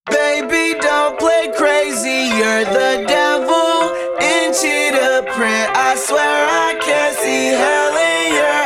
Baby, don't play crazy, you're the devil in cheetah print. I swear I can't see hell in your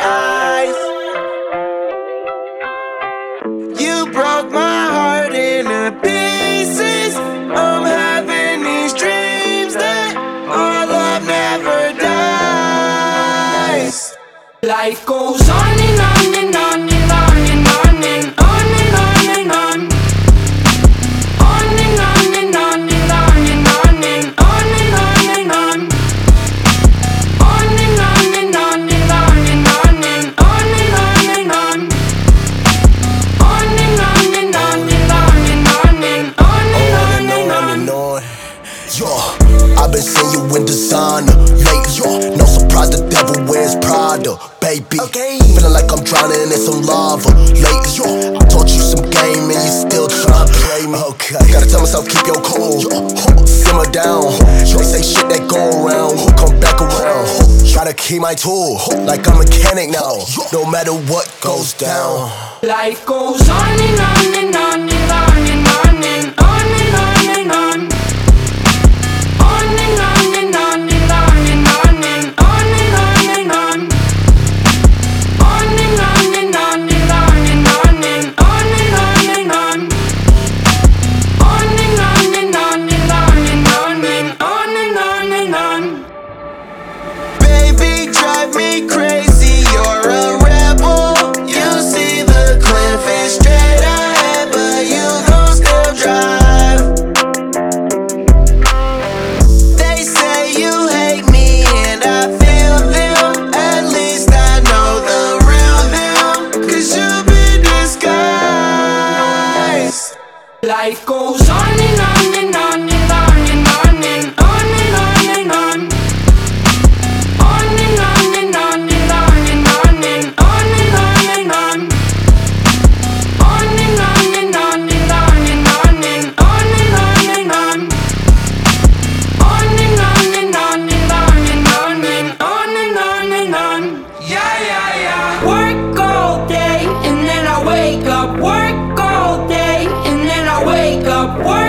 eyes. You broke my heart into pieces. I'm having these dreams that our love never dies. Life goes on and on and on and on and on and on and on and on. On and on and on and on and on and on and on and on. On and on and on and on and on and on and on and on. On and on and on and on and on and on and on and on. Yo, I've been seeing you in designer lately. Yo, no surprise the devil wears Prada, baby. Feeling like I'm drowning in some lava lately. Yo, I taught you some game and you still tryna play me. Gotta tell myself keep your cool, simmer down. They say shit that go around, come back around. Gotta keep my tool like I'm a mechanic now. No matter what goes down. Life goes on and on and on and on and on and on and on and on. On and on and on and on and on and on and on and on. On and on and on and on and on and on and on and on. On and on and on and on and on and on and on and on. Baby, drive me crazy, you're a rebel. You see the cliff is straight ahead, but you gon' still drive. They say you hate me and I feel them. At least I know the real them, 'cause you've been disguised. Life goes on and on and on and on and on and on and on and on. On and on and on and on and on and on and on and on. On and on and on and on and on and on and on and on. On and on and on and on and on and on and on and on. Yeah, yeah, yeah. Work all day and then I wake up. Work all day and then I wake up. Work